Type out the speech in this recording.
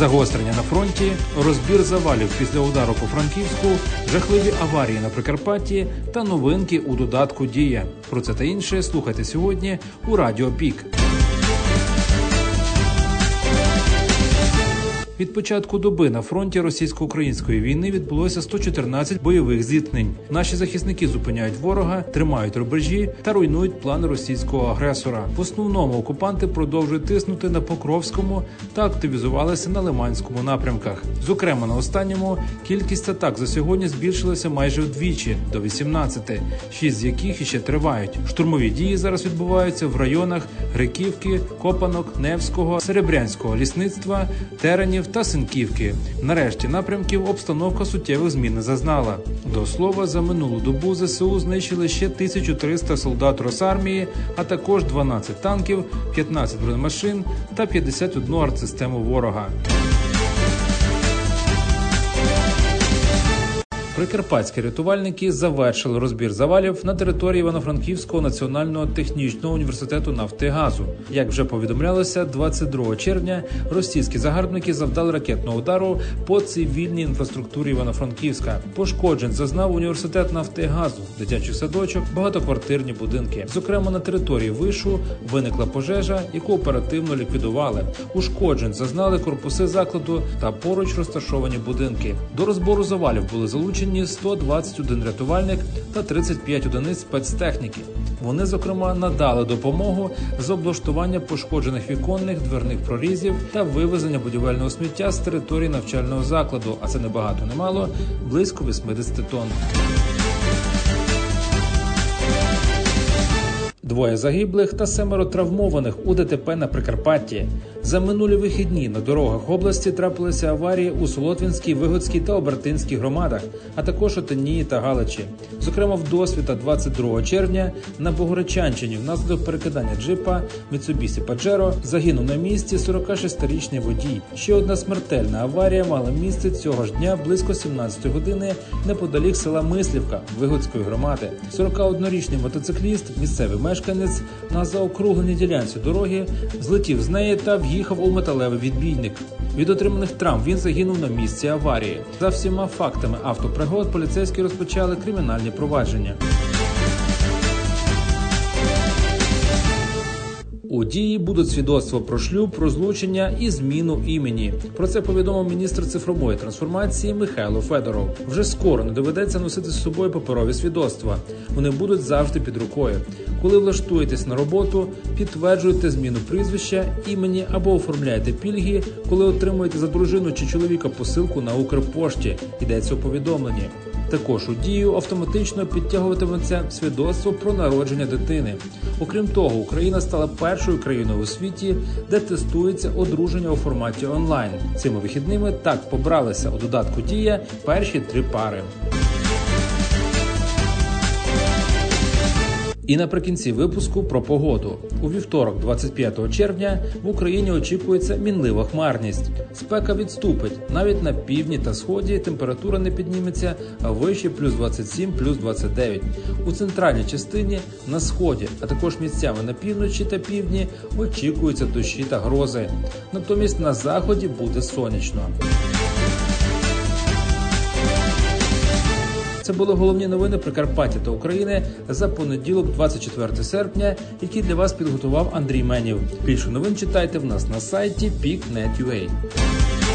Загострення на фронті, розбір завалів після удару по Франківську, жахливі аварії на Прикарпатті та новинки у додатку «Дія». Про це та інше слухайте сьогодні у Радіо Пік. Від початку доби на фронті російсько-української війни відбулося 114 бойових зіткнень. Наші захисники зупиняють ворога, тримають рубежі та руйнують плани російського агресора. В основному окупанти продовжують тиснути на Покровському та активізувалися на Лиманському напрямках. Зокрема, на останньому кількість атак за сьогодні збільшилася майже вдвічі – до 18, 6 з яких іще тривають. Штурмові дії зараз відбуваються в районах Гриківки, Копанок, Невського, Серебрянського лісництва, Теренів та Синківки. Нарешті напрямків обстановка суттєвих змін не зазнала. До слова, за минулу добу ЗСУ знищили ще 1300 солдат Росармії, а також 12 танків, 15 бронемашин та 51 артсистему ворога. Прикарпатські рятувальники завершили розбір завалів на території Івано-Франківського національного технічного університету нафти і газу. Як вже повідомлялося, 22 червня російські загарбники завдали ракетного удару по цивільній інфраструктурі Івано-Франківська. Пошкоджень зазнав університет нафти і газу, дитячий садочок, багатоквартирні будинки. Зокрема, на території вишу виникла пожежа, яку оперативно ліквідували. Ушкоджень зазнали корпуси закладу та поруч розташовані будинки. До розбору завалів були залучені 121 рятувальник та 35 одиниць спецтехніки. Вони, зокрема, надали допомогу з облаштування пошкоджених віконних, дверних прорізів та вивезення будівельного сміття з території навчального закладу, а це не багато не мало, близько 80 тонн. 2 загиблих та 7 травмованих у ДТП на Прикарпатті. За минулі вихідні на дорогах області трапилися аварії у Солотвинській, Вигодській та Обертинській громадах, а також Отинії та Галичі. Зокрема, в Досвіта 22 червня на Богородчанщині внаслідок перекидання джипа Mitsubishi Pajero загинув на місці 46-річний водій. Ще одна смертельна аварія мала місце цього ж дня близько 17 години неподалік села Мислівка Вигодської громади. 41-річний мотоцикліст, місцевий мешканець, на заокругленій ділянці дороги злетів з неї та в'їхав у металевий відбійник. Від отриманих травм він загинув на місці аварії. За всіма фактами автопригод поліцейські розпочали кримінальні провадження. У дії будуть свідоцтво про шлюб, розлучення і зміну імені. Про це повідомив міністр цифрової трансформації Михайло Федоров. Вже скоро не доведеться носити з собою паперові свідоцтва. Вони будуть завжди під рукою. Коли влаштуєтесь на роботу, підтверджуєте зміну прізвища, імені або оформляєте пільги, коли отримуєте за дружину чи чоловіка посилку на Укрпошті, йдеться у повідомленні. Також у дію автоматично підтягуватиметься свідоцтво про народження дитини. Окрім того, Україна стала першою країною у світі, де тестується одруження у форматі онлайн. Цими вихідними так побралися у додатку «Дія» перші 3 пари. І наприкінці випуску про погоду. У вівторок, 25 червня, в Україні очікується мінлива хмарність. Спека відступить. Навіть на півдні та сході температура не підніметься, а вище плюс 27, плюс 29. У центральній частині, на сході, а також місцями на півночі та півдні очікуються дощі та грози. Натомість на заході буде сонячно. Це були головні новини Прикарпаття та України за понеділок, 24 серпня, які для вас підготував Андрій Менів. Більше новин читайте в нас на сайті peak.net.ua.